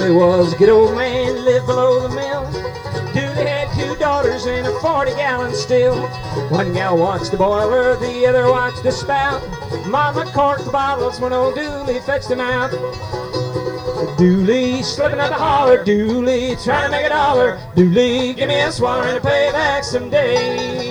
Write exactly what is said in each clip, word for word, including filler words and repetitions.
Dooley was a good old man, lived below the mill. Dooley had two daughters and a forty gallon still. One gal watched the boiler, the other watched the spout. Mama corked the bottles when old Dooley fetched them out. Dooley slipping up the holler, Dooley trying to make a dollar. Dooley, give me a swan to pay back someday.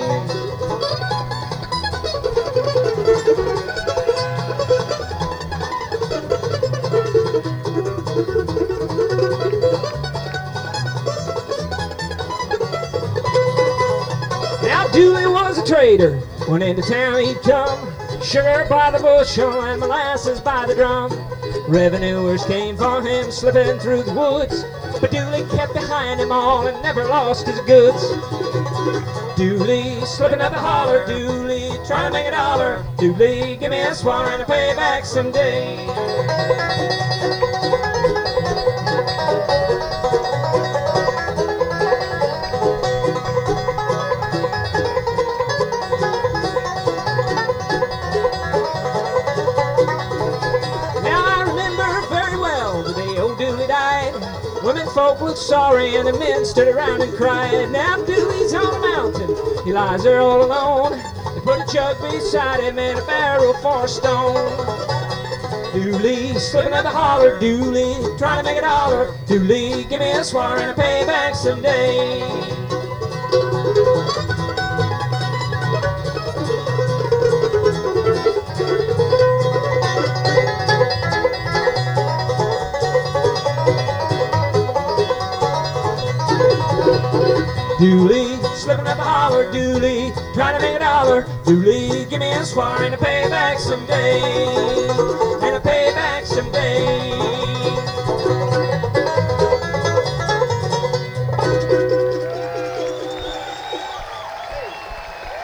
Now Dooley was a trader. When into town he'd come, sugar by the bushel and molasses by the drum. Revenuers came for him slipping through the woods, but Dooley kept behind them all and never lost his goods. Dooley slipping up the holler, Dooley trying to make a dollar. Dooley, give me a swan and a payback someday. Women folk looked sorry and the men stood around and cried. Now Dooley's on a mountain, he lies there all alone. They put a jug beside him and a barrel for a stone. Dooley slipping up the holler, Dooley trying to make a dollar. Dooley, give me a swan and a payback someday. Dooley, slipping up the holler, Dooley, trying to make a dollar. Dooley, give me a swan and a payback someday, and a payback someday.